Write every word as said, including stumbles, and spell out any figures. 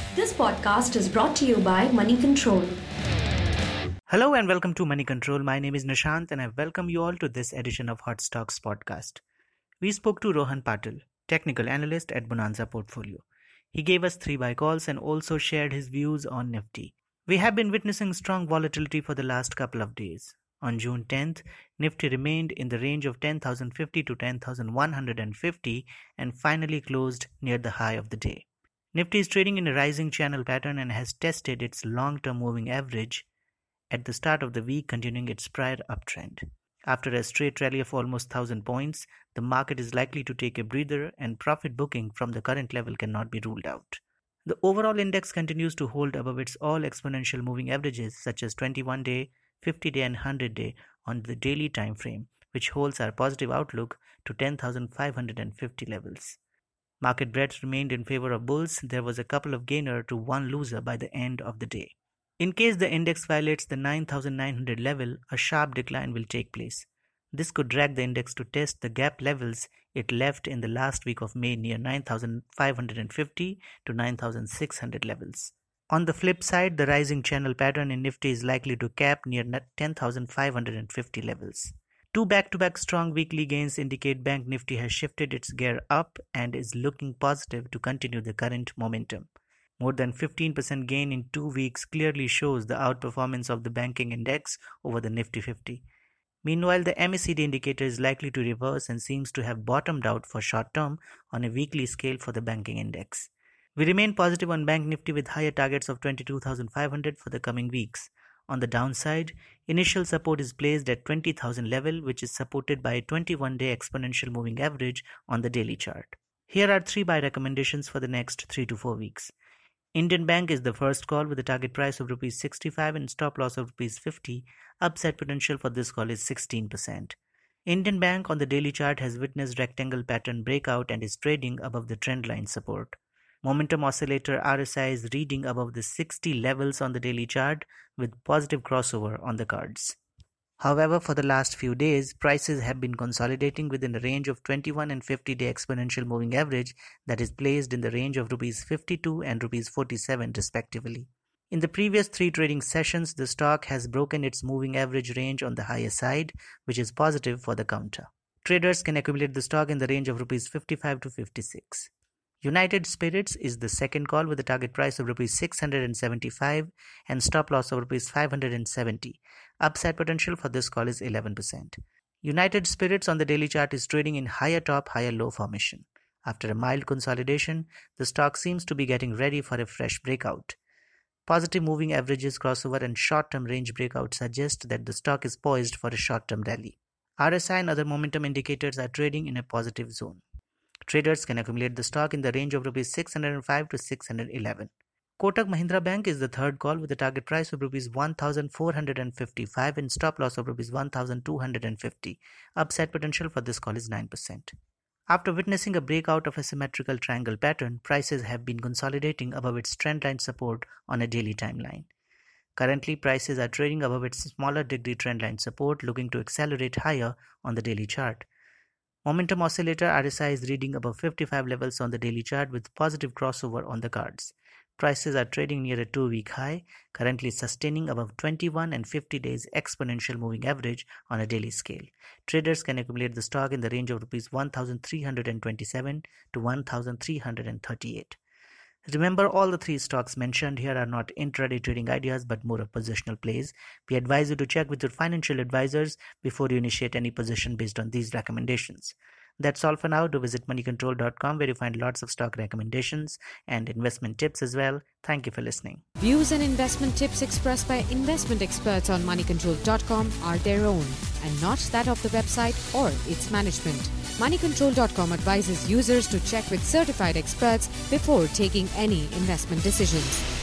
This podcast is brought to you by Money Control. Hello and welcome to Money Control. My name is Nishant and I welcome you all to this edition of Hot Stocks podcast. We spoke to Rohan Patil, technical analyst at Bonanza Portfolio. He gave us three buy calls and also shared his views on Nifty. We have been witnessing strong volatility for the last couple of days. On June tenth, Nifty remained in the range of ten thousand fifty to ten thousand one hundred fifty and finally closed near the high of the day. Nifty is trading in a rising channel pattern and has tested its long-term moving average at the start of the week, continuing its prior uptrend. After a straight rally of almost one thousand points, the market is likely to take a breather and profit booking from the current level cannot be ruled out. The overall index continues to hold above its all exponential moving averages such as twenty-one day, fifty day and one hundred day on the daily time frame, which holds our positive outlook to ten thousand five hundred fifty levels. Market breadth remained in favor of bulls. There was a couple of gainer to one loser by the end of the day. In case the index violates the nine thousand nine hundred level, a sharp decline will take place. This could drag the index to test the gap levels it left in the last week of May near nine thousand five hundred fifty to nine thousand six hundred levels. On the flip side, the rising channel pattern in Nifty is likely to cap near ten thousand five hundred fifty levels. Two back-to-back strong weekly gains indicate Bank Nifty has shifted its gear up and is looking positive to continue the current momentum. More than fifteen percent gain in two weeks clearly shows the outperformance of the banking index over the Nifty fifty. Meanwhile, the M A C D indicator is likely to reverse and seems to have bottomed out for short term on a weekly scale for the banking index. We remain positive on Bank Nifty with higher targets of twenty-two thousand five hundred for the coming weeks. On the downside, initial support is placed at twenty thousand level, which is supported by a twenty-one day exponential moving average on the daily chart. Here are three buy recommendations for the next three to four weeks. Indian Bank is the first call with a target price of rupees sixty-five and stop loss of rupees fifty. Upside potential for this call is sixteen percent. Indian Bank on the daily chart has witnessed rectangle pattern breakout and is trading above the trendline support. Momentum oscillator R S I is reading above the sixty levels on the daily chart with positive crossover on the cards. However, for the last few days, prices have been consolidating within a range of twenty-one and fifty day exponential moving average that is placed in the range of rupees fifty-two and rupees forty-seven respectively. In the previous three trading sessions, the stock has broken its moving average range on the higher side, which is positive for the counter. Traders can accumulate the stock in the range of rupees fifty-five to fifty-six. United Spirits is the second call with a target price of rupees six hundred seventy-five and stop loss of rupees five hundred seventy. Upside potential for this call is eleven percent. United Spirits on the daily chart is trading in higher top, higher low formation. After a mild consolidation, the stock seems to be getting ready for a fresh breakout. Positive moving averages crossover and short-term range breakout suggest that the stock is poised for a short-term rally. R S I and other momentum indicators are trading in a positive zone. Traders can accumulate the stock in the range of rupees six hundred five to six hundred eleven. Kotak Mahindra Bank is the third call with a target price of rupees one thousand four hundred fifty-five and stop loss of rupees one thousand two hundred fifty. Upside potential for this call is nine percent. After witnessing a breakout of a symmetrical triangle pattern, prices have been consolidating above its trendline support on a daily timeline. Currently, prices are trading above its smaller degree trendline support, looking to accelerate higher on the daily chart. Momentum oscillator R S I is reading above fifty-five levels on the daily chart with positive crossover on the cards. Prices are trading near a two-week high, currently sustaining above twenty-one and fifty days exponential moving average on a daily scale. Traders can accumulate the stock in the range of rupees one thousand three hundred twenty-seven to one thousand three hundred thirty-eight. Remember, all the three stocks mentioned here are not intraday trading ideas but more of positional plays. We advise you to check with your financial advisors before you initiate any position based on these recommendations. That's all for now. Do visit money control dot com where you find lots of stock recommendations and investment tips as well. Thank you for listening. Views and investment tips expressed by investment experts on money control dot com are their own and not that of the website or its management. money control dot com advises users to check with certified experts before taking any investment decisions.